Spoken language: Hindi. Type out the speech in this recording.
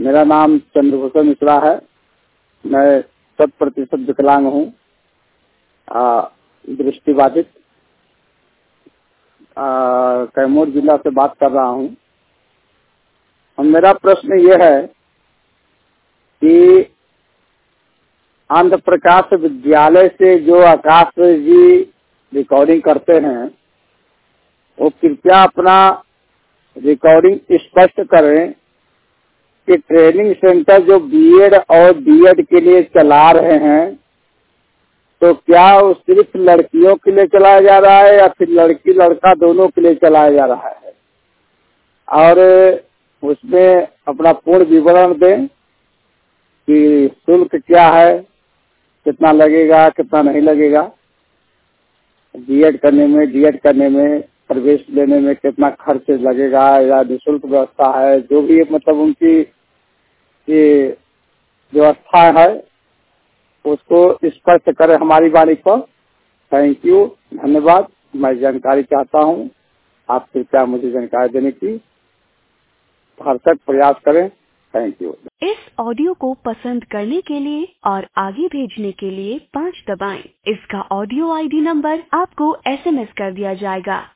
मेरा नाम चंद्रभूषण मिश्रा है। मैं 100% विकलांग हूँ, दृष्टिबाधित। कैमूर जिला से बात कर रहा हूँ। मेरा प्रश्न ये है कि आंध्र प्रकाश विद्यालय से जो आकाश जी रिकॉर्डिंग करते हैं, वो कृपया अपना रिकॉर्डिंग स्पष्ट करें कि ट्रेनिंग सेंटर जो बीएड और डीएड के लिए चला रहे हैं, तो क्या वो सिर्फ लड़कियों के लिए चलाया जा रहा है या फिर लड़की लड़का दोनों के लिए चलाया जा रहा है, और उसमें अपना पूर्ण विवरण दें कि शुल्क क्या है, कितना लगेगा, कितना नहीं लगेगा, बीएड करने में, डीएड करने में, प्रवेश लेने में कितना खर्च लगेगा या निःशुल्क व्यवस्था है, जो भी मतलब उनकी ये व्यवस्था है उसको स्पष्ट करें हमारी वाणी पर। थैंक यू, धन्यवाद। मैं जानकारी चाहता हूँ, आप कृपया मुझे जानकारी देने की भरसक प्रयास करें। Thank you. इस ऑडियो को पसंद करने के लिए और आगे भेजने के लिए 5 दबाएं। इसका ऑडियो आईडी नंबर आपको SMS कर दिया जाएगा।